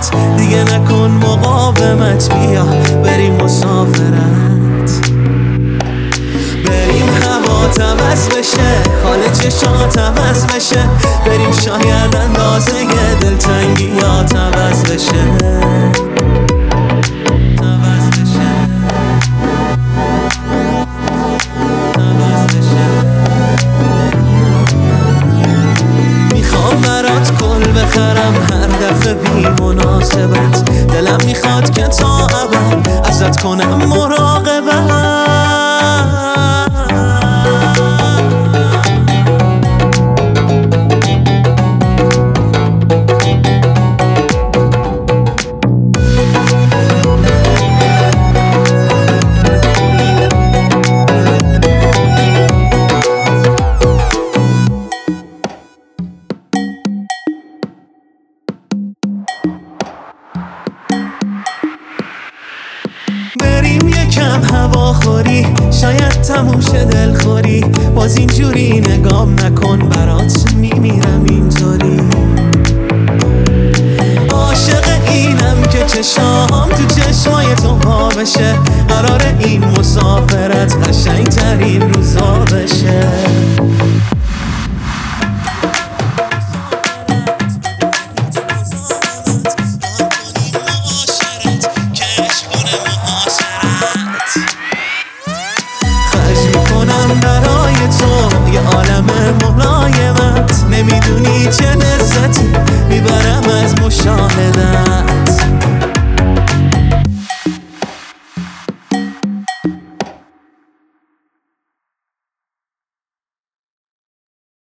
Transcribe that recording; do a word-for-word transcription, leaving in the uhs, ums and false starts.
راحت، دیگه نکن مقاومت، بیا بریم مسافرت. بریم هوا عوض بشه، حال چشات عوض بشه، بریم شاید اندازه دلتنگی یا عوض بشه. میخوام برات گل بخرم هر دفعه بی مناسبت، دلم میخواد که تا ابد ازت کنم مراقبت. بریم یکم هواخوری، شاید تموم شه دلخوری، باز اینجوری نگام نکن، برات میمیرم اینطوری. عاشق اینم که چشام تو چشمای تو وا بشه، قراره این مسافرت قشنگ ترین روزا بشه.